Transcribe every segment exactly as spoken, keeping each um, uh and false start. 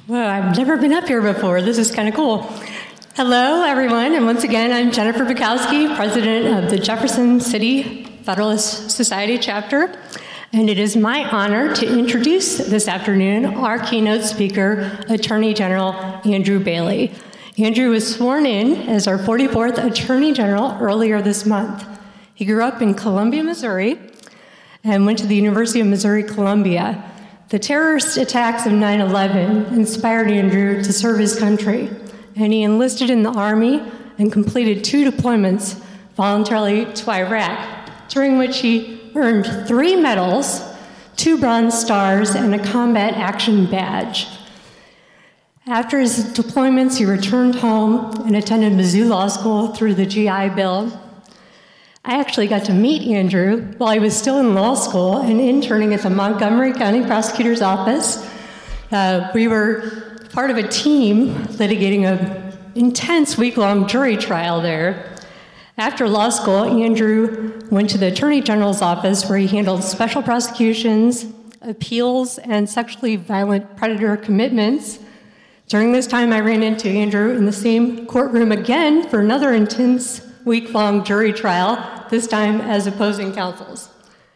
Well, I've never been up here before. This is kind of cool. Hello, everyone, and once again, I'm Jennifer Bukowski, president of the Jefferson City Federalist Society chapter, and it is my honor to introduce this afternoon our keynote speaker, Attorney General Andrew Bailey. Andrew was sworn in as our forty-fourth Attorney General earlier this month. He grew up in Columbia, Missouri, and went to the University of Missouri-Columbia. The terrorist attacks of nine eleven inspired Andrew to serve his country, and he enlisted in the Army and completed two deployments voluntarily to Iraq, during which he earned three medals, two Bronze Stars, and a Combat Action Badge. After his deployments, he returned home and attended Mizzou Law School through the G I Bill. I actually got to meet Andrew while he was still in law school and interning at the Montgomery County Prosecutor's Office. Uh, we were part of a team litigating an intense week-long jury trial there. After law school, Andrew went to the Attorney General's office where he handled special prosecutions, appeals, and sexually violent predator commitments. During this time, I ran into Andrew in the same courtroom again for another intense week-long jury trial, this time as opposing counsels.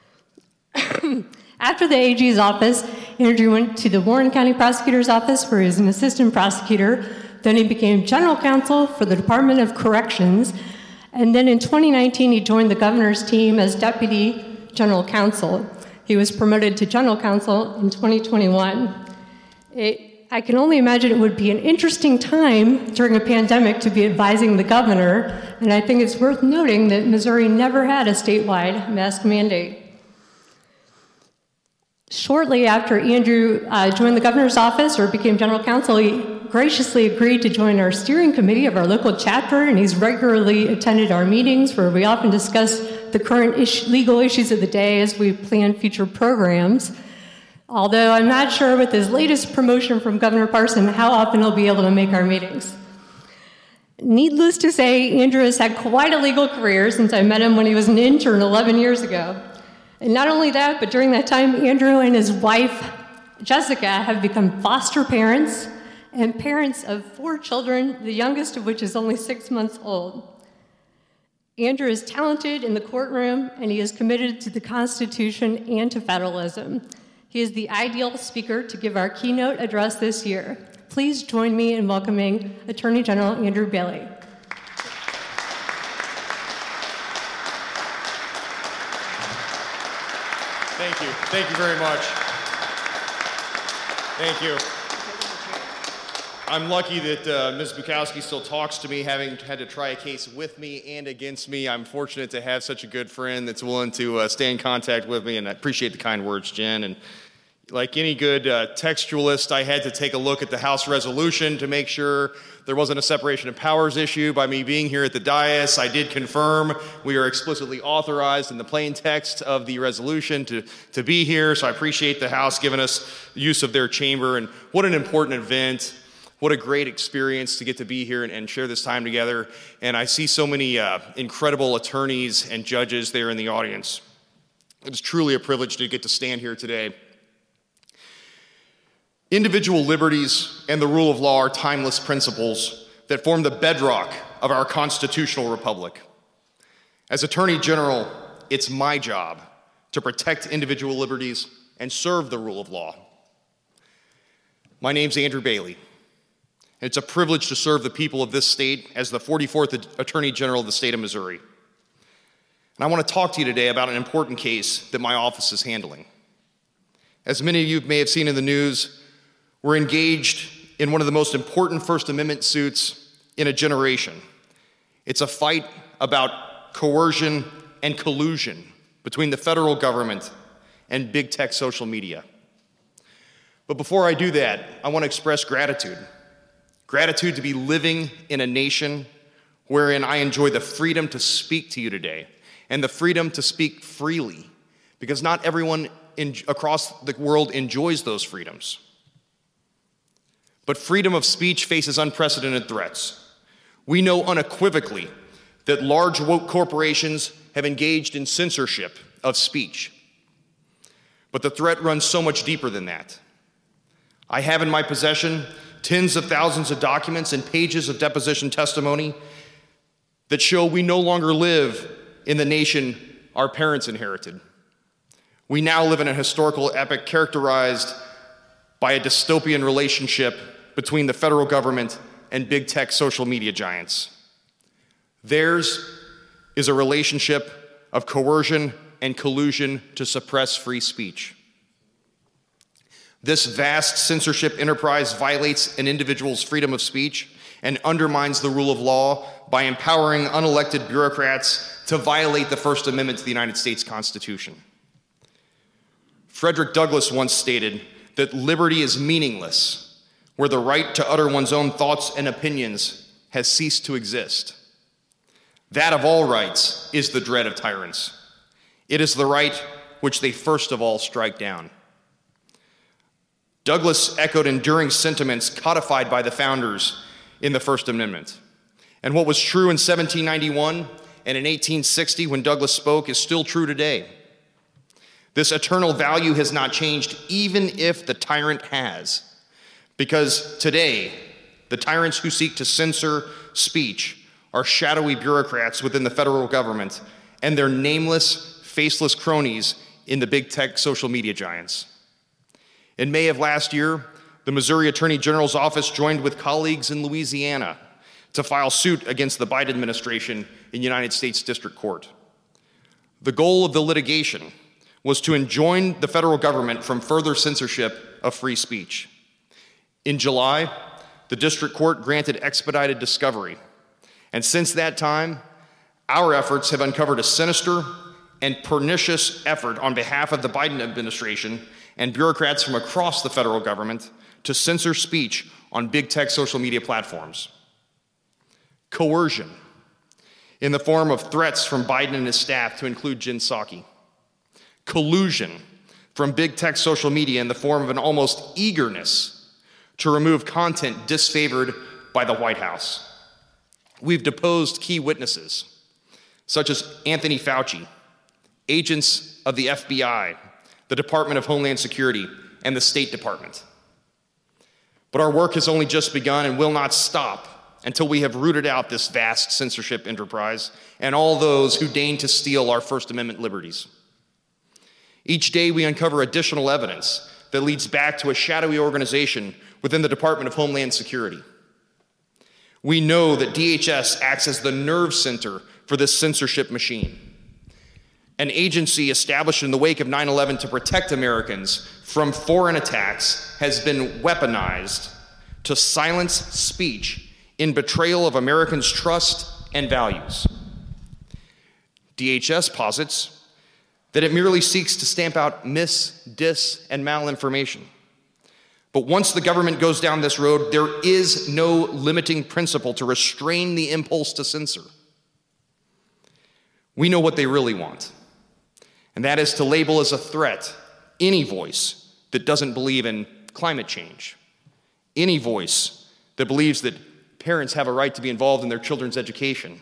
After the A G's office, Andrew went to the Warren County Prosecutor's Office where he was an assistant prosecutor. Then he became general counsel for the Department of Corrections. And then in twenty nineteen, he joined the governor's team as deputy general counsel. He was promoted to general counsel in twenty twenty-one. It, I can only imagine it would be an interesting time during a pandemic to be advising the governor, and I think it's worth noting that Missouri never had a statewide mask mandate. Shortly after Andrew uh, joined the governor's office or became general counsel, he graciously agreed to join our steering committee of our local chapter, and he's regularly attended our meetings where we often discuss the current ish- legal issues of the day as we plan future programs. Although I'm not sure with his latest promotion from Governor Parson how often he'll be able to make our meetings. Needless to say, Andrew has had quite a legal career since I met him when he was an intern eleven years ago. And not only that, but during that time, Andrew and his wife, Jessica, have become foster parents and parents of four children, the youngest of which is only six months old. Andrew is talented in the courtroom, and he is committed to the Constitution and to federalism. He is the ideal speaker to give our keynote address this year. Please join me in welcoming Attorney General Andrew Bailey. Thank you. Thank you very much. Thank you. I'm lucky that uh, Miz Bukowski still talks to me, having had to try a case with me and against me. I'm fortunate to have such a good friend that's willing to uh, stay in contact with me, and I appreciate the kind words, Jen. And like any good uh, textualist, I had to take a look at the House resolution to make sure there wasn't a separation of powers issue. By me being here at the dais, I did confirm we are explicitly authorized in the plain text of the resolution to, to be here, so I appreciate the House giving us use of their chamber. And what an important event. What a great experience to get to be here and, and share this time together. And I see so many uh, incredible attorneys and judges there in the audience. It is truly a privilege to get to stand here today. Individual liberties and the rule of law are timeless principles that form the bedrock of our constitutional republic. As Attorney General, it's my job to protect individual liberties and serve the rule of law. My name's Andrew Bailey. It's a privilege to serve the people of this state as the forty-fourth Attorney General of the state of Missouri. And I want to talk to you today about an important case that my office is handling. As many of you may have seen in the news, we're engaged in one of the most important First Amendment suits in a generation. It's a fight about coercion and collusion between the federal government and big tech social media. But before I do that, I want to express gratitude. Gratitude to be living in a nation wherein I enjoy the freedom to speak to you today and the freedom to speak freely, because not everyone in, across the world enjoys those freedoms. But freedom of speech faces unprecedented threats. We know unequivocally that large woke corporations have engaged in censorship of speech. But the threat runs so much deeper than that. I have in my possession tens of thousands of documents and pages of deposition testimony that show we no longer live in the nation our parents inherited. We now live in a historical epoch characterized by a dystopian relationship between the federal government and big tech social media giants. Theirs is a relationship of coercion and collusion to suppress free speech. This vast censorship enterprise violates an individual's freedom of speech and undermines the rule of law by empowering unelected bureaucrats to violate the First Amendment to the United States Constitution. Frederick Douglass once stated that liberty is meaningless where the right to utter one's own thoughts and opinions has ceased to exist. That of all rights is the dread of tyrants. It is the right which they first of all strike down. Douglass echoed enduring sentiments codified by the founders in the First Amendment. And what was true in seventeen ninety-one and in eighteen sixty when Douglass spoke is still true today. This eternal value has not changed, even if the tyrant has. Because today, the tyrants who seek to censor speech are shadowy bureaucrats within the federal government and their nameless, faceless cronies in the big tech social media giants. In May of last year, the Missouri Attorney General's office joined with colleagues in Louisiana to file suit against the Biden administration in United States District Court. The goal of the litigation was to enjoin the federal government from further censorship of free speech. In July, the district court granted expedited discovery. And since that time, our efforts have uncovered a sinister and pernicious effort on behalf of the Biden administration and bureaucrats from across the federal government to censor speech on big tech social media platforms. Coercion, in the form of threats from Biden and his staff to include Jen Psaki. Collusion from big tech social media in the form of an almost eagerness to remove content disfavored by the White House. We've deposed key witnesses, such as Anthony Fauci, agents of the F B I, the Department of Homeland Security, and the State Department. But our work has only just begun and will not stop until we have rooted out this vast censorship enterprise and all those who deign to steal our First Amendment liberties. Each day we uncover additional evidence that leads back to a shadowy organization within the Department of Homeland Security. We know that D H S acts as the nerve center for this censorship machine, an agency established in the wake of nine eleven to protect Americans from foreign attacks has been weaponized to silence speech in betrayal of Americans' trust and values. D H S posits that it merely seeks to stamp out mis, dis, and malinformation. But once the government goes down this road, there is no limiting principle to restrain the impulse to censor. We know what they really want, and that is to label as a threat any voice that doesn't believe in climate change, any voice that believes that parents have a right to be involved in their children's education,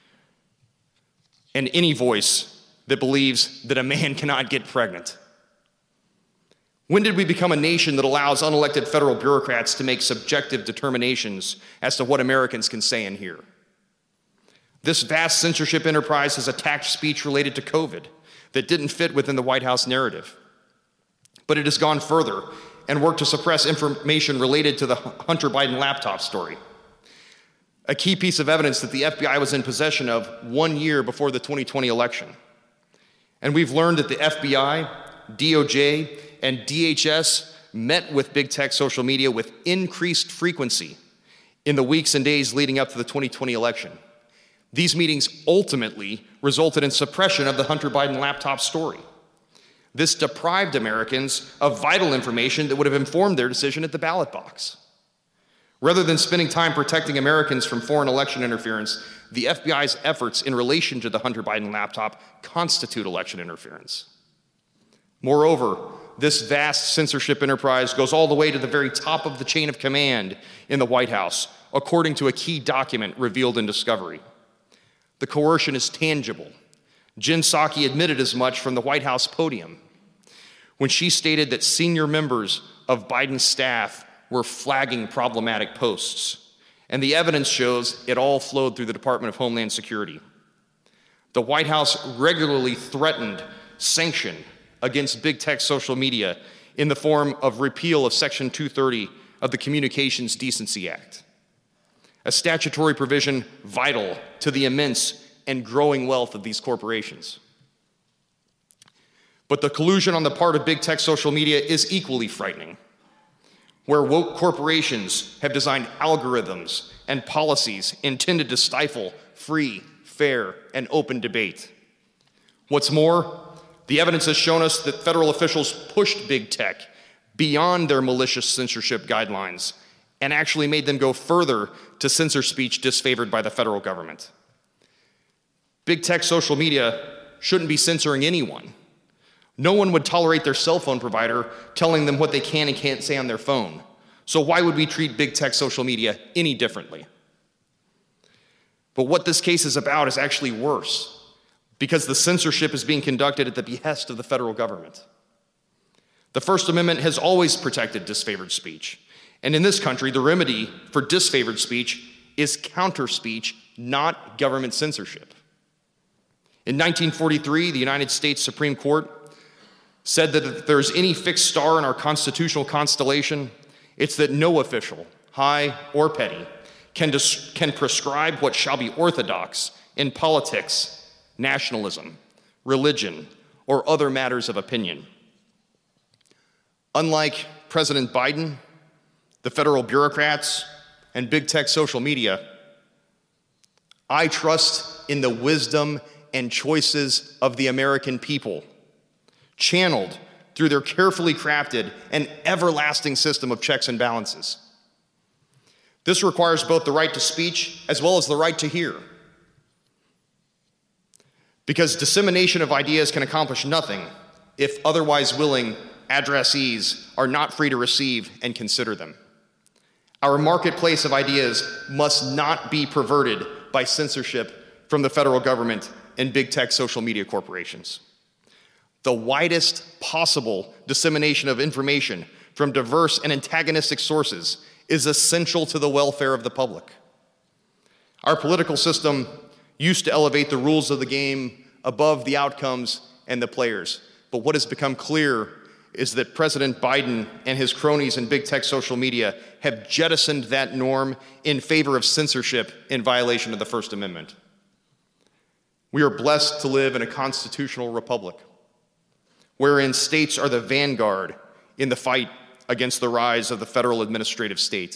and any voice that believes that a man cannot get pregnant. When did we become a nation that allows unelected federal bureaucrats to make subjective determinations as to what Americans can say and hear? This vast censorship enterprise has attacked speech related to COVID that didn't fit within the White House narrative. But it has gone further and worked to suppress information related to the Hunter Biden laptop story, a key piece of evidence that the F B I was in possession of one year before the twenty twenty election. And we've learned that the F B I, D O J, and D H S met with big tech social media with increased frequency in the weeks and days leading up to the twenty twenty election. These meetings ultimately resulted in suppression of the Hunter Biden laptop story. This deprived Americans of vital information that would have informed their decision at the ballot box. Rather than spending time protecting Americans from foreign election interference, the F B I's efforts in relation to the Hunter Biden laptop constitute election interference. Moreover, this vast censorship enterprise goes all the way to the very top of the chain of command in the White House, according to a key document revealed in discovery. The coercion is tangible. Jen Psaki admitted as much from the White House podium when she stated that senior members of Biden's staff were flagging problematic posts, and the evidence shows it all flowed through the Department of Homeland Security. The White House regularly threatened sanction against big tech social media in the form of repeal of Section two thirty of the Communications Decency Act, a statutory provision vital to the immense and growing wealth of these corporations. But the collusion on the part of big tech social media is equally frightening, where woke corporations have designed algorithms and policies intended to stifle free, fair, and open debate. What's more, the evidence has shown us that federal officials pushed big tech beyond their malicious censorship guidelines and actually made them go further to censor speech disfavored by the federal government. Big tech social media shouldn't be censoring anyone. No one would tolerate their cell phone provider telling them what they can and can't say on their phone. So why would we treat big tech social media any differently? But what this case is about is actually worse, because the censorship is being conducted at the behest of the federal government. The First Amendment has always protected disfavored speech. And in this country, the remedy for disfavored speech is counter speech, not government censorship. In nineteen forty-three, the United States Supreme Court said that if there's any fixed star in our constitutional constellation, it's that no official, high or petty, can, dis- can prescribe what shall be orthodox in politics, nationalism, religion, or other matters of opinion. Unlike President Biden, the federal bureaucrats, and big tech social media, I trust in the wisdom and choices of the American people, channeled through their carefully crafted and everlasting system of checks and balances. This requires both the right to speech as well as the right to hear. Because dissemination of ideas can accomplish nothing if otherwise willing addressees are not free to receive and consider them. Our marketplace of ideas must not be perverted by censorship from the federal government and big tech social media corporations. The widest possible dissemination of information from diverse and antagonistic sources is essential to the welfare of the public. Our political system used to elevate the rules of the game above the outcomes and the players. But what has become clear is that President Biden and his cronies in big tech social media have jettisoned that norm in favor of censorship in violation of the First Amendment. We are blessed to live in a constitutional republic, wherein states are the vanguard in the fight against the rise of the federal administrative state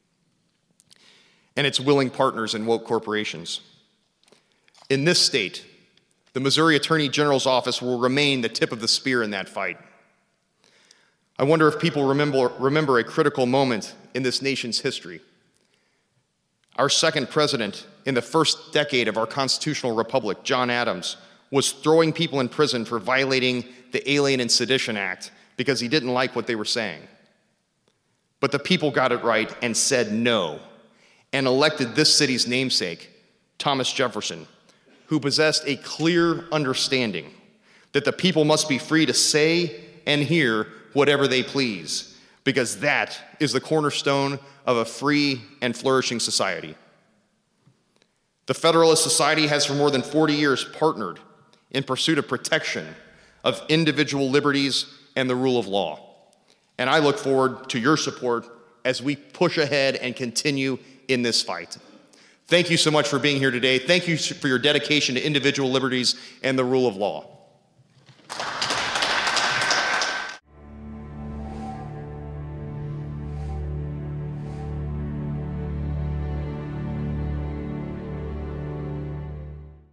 and its willing partners in woke corporations. In this state, the Missouri Attorney General's office will remain the tip of the spear in that fight. I wonder if people remember, remember a critical moment in this nation's history. Our second president in the first decade of our constitutional republic, John Adams, was throwing people in prison for violating the Alien and Sedition Act because he didn't like what they were saying. But the people got it right and said no, and elected this city's namesake, Thomas Jefferson, who possessed a clear understanding that the people must be free to say and hear whatever they please, because that is the cornerstone of a free and flourishing society. The Federalist Society has for more than forty years partnered in pursuit of protection of individual liberties and the rule of law. And I look forward to your support as we push ahead and continue in this fight. Thank you so much for being here today. Thank you for your dedication to individual liberties and the rule of law.